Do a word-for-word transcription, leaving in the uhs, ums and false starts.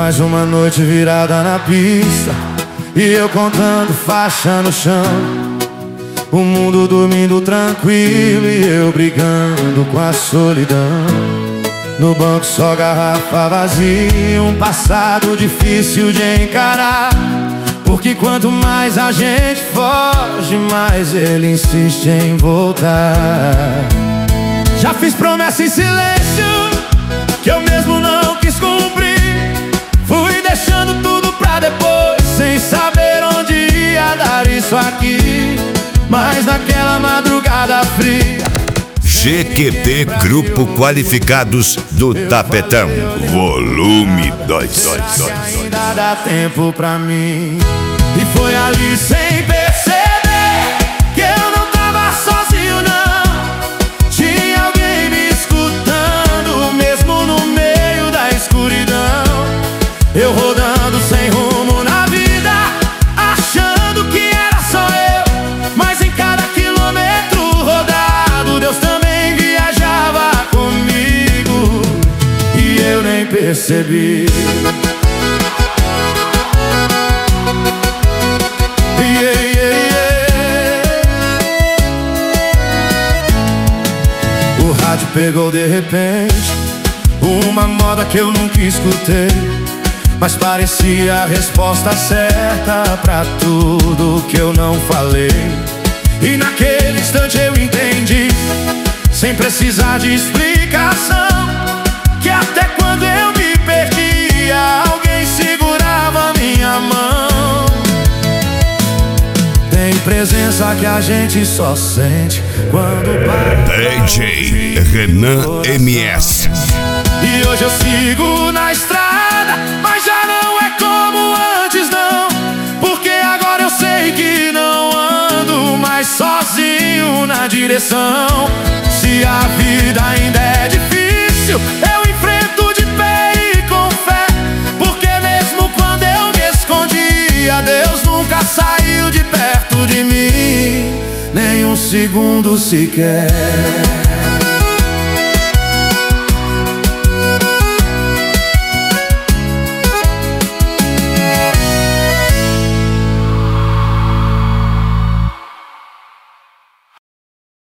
Mais uma noite virada na pista e eu contando faixa no chão. O mundo dormindo tranquilo e eu brigando com a solidão. No banco só garrafa vazia, um passado difícil de encarar. Porque quanto mais a gente foge, mais ele insiste em voltar. Já fiz promessa em silêncio que eu mesmo não quis cumprir. Fui deixando tudo pra depois, sem saber onde ia dar isso aqui. Mas naquela madrugada fria, G Q T Grupo Qualificados do Tapetão, volume dois. Ainda dá tempo pra mim. E foi ali sem perceber que eu não tava sozinho não. Tinha alguém me escutando, mesmo no meio da escuridão. Eu rodando sem rumo na vida, achando que era só eu. Mas em cada quilômetro rodado, Deus também viajava comigo e eu nem percebi. Yeah, yeah, yeah. O rádio pegou de repente uma moda que eu nunca escutei, mas parecia a resposta certa pra tudo que eu não falei. E naquele instante eu entendi, sem precisar de explicação, que até quando eu me perdia, alguém segurava minha mão. Tem presença que a gente só sente quando para. D J Renan M S. E hoje eu sigo na estrada, mas já não é como antes não. Porque agora eu sei que não ando mais sozinho na direção. Se a vida ainda é difícil, eu enfrento de pé e com fé. Porque mesmo quando eu me escondia, Deus nunca saiu de perto de mim, nem um segundo sequer.